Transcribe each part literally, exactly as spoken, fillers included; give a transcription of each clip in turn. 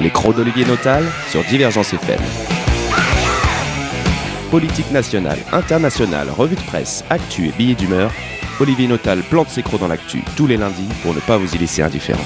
Les crocs d'Olivier Notal sur Divergence F M. Politique nationale, internationale, revue de presse, actu et billets d'humeur, Olivier Notal plante ses crocs dans l'actu tous les lundis pour ne pas vous y laisser indifférent.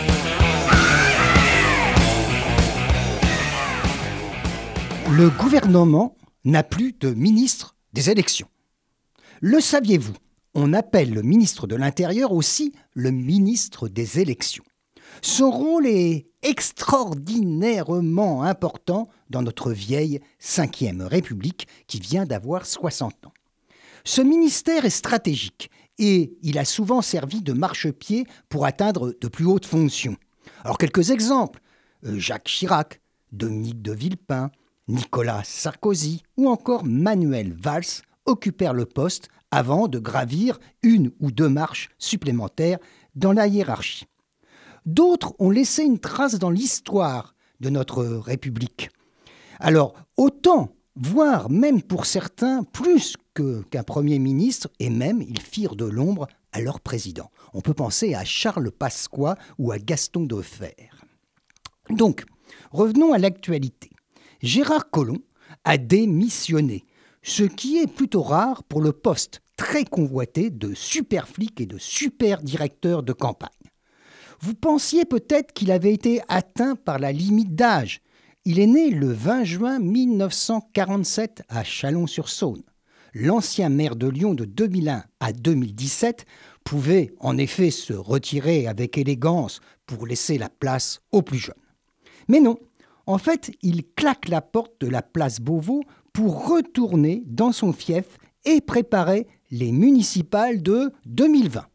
Le gouvernement n'a plus de ministre des élections. Le saviez-vous ? On appelle le ministre de l'Intérieur aussi le ministre des élections. Son rôle est extraordinairement important dans notre vieille cinquième République qui vient d'avoir soixante ans. Ce ministère est stratégique et il a souvent servi de marchepied pour atteindre de plus hautes fonctions. Alors quelques exemples, Jacques Chirac, Dominique de Villepin, Nicolas Sarkozy ou encore Manuel Valls occupèrent le poste avant de gravir une ou deux marches supplémentaires dans la hiérarchie. D'autres ont laissé une trace dans l'histoire de notre République. Alors, autant, voire même pour certains, plus que, qu'un Premier ministre, et même ils firent de l'ombre à leur président. On peut penser à Charles Pasqua ou à Gaston Defferre. Donc, revenons à l'actualité. Gérard Collomb a démissionné, ce qui est plutôt rare pour le poste très convoité de super flic et de super directeur de campagne. Vous pensiez peut-être qu'il avait été atteint par la limite d'âge. Il est né le vingt juin mille neuf cent quarante-sept à Chalon-sur-Saône. L'ancien maire de Lyon de deux mille un à deux mille dix-sept pouvait en effet se retirer avec élégance pour laisser la place aux plus jeunes. Mais non, en fait, il claque la porte de la place Beauvau pour retourner dans son fief et préparer les municipales de deux mille vingt.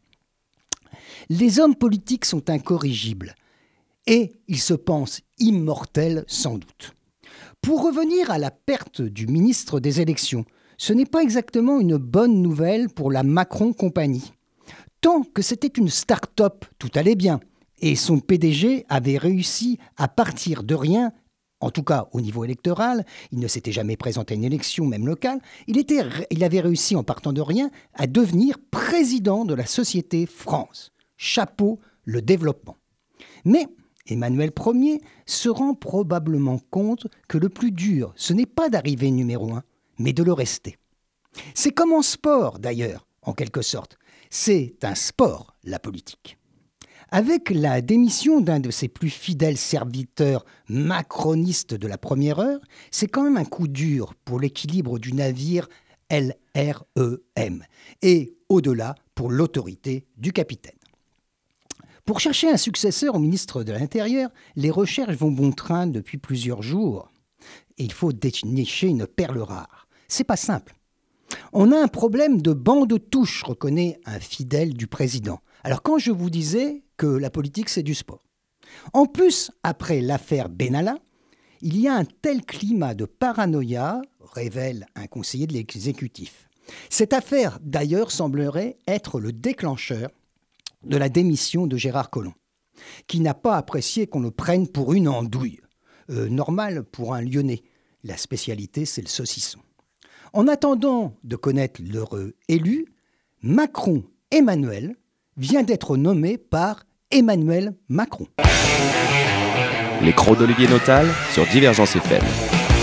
Les hommes politiques sont incorrigibles et ils se pensent immortels sans doute. Pour revenir à la perte du ministre des élections, ce n'est pas exactement une bonne nouvelle pour la Macron compagnie. Tant que c'était une start-up, tout allait bien et son P D G avait réussi à partir de rien. En tout cas, au niveau électoral, il ne s'était jamais présenté à une élection, même locale. Il, était, il avait réussi, en partant de rien, à devenir président de la société France. Chapeau le développement. Mais Emmanuel Ier se rend probablement compte que le plus dur, ce n'est pas d'arriver numéro un, mais de le rester. C'est comme en sport, d'ailleurs, en quelque sorte. C'est un sport, la politique. Avec la démission d'un de ses plus fidèles serviteurs macronistes de la première heure, c'est quand même un coup dur pour l'équilibre du navire L R E M et au-delà pour l'autorité du capitaine. Pour chercher un successeur au ministre de l'Intérieur, les recherches vont bon train depuis plusieurs jours. Et il faut dénicher une perle rare. C'est pas simple. On a un problème de banc de touche, reconnaît un fidèle du président. Alors quand je vous disais que la politique c'est du sport. En plus, après l'affaire Benalla, il y a un tel climat de paranoïa, révèle un conseiller de l'exécutif. Cette affaire d'ailleurs semblerait être le déclencheur de la démission de Gérard Collomb, qui n'a pas apprécié qu'on le prenne pour une andouille. Euh, normal pour un Lyonnais, la spécialité c'est le saucisson. En attendant de connaître l'heureux élu, Macron Emmanuel vient d'être nommé par Emmanuel Macron. Les crocs d'Olivier Notal sur Divergence F M.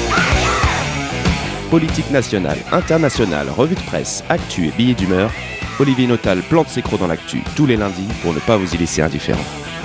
Politique nationale, internationale, revue de presse, actu et billets d'humeur, Olivier Notal plante ses crocs dans l'actu tous les lundis pour ne pas vous y laisser indifférent.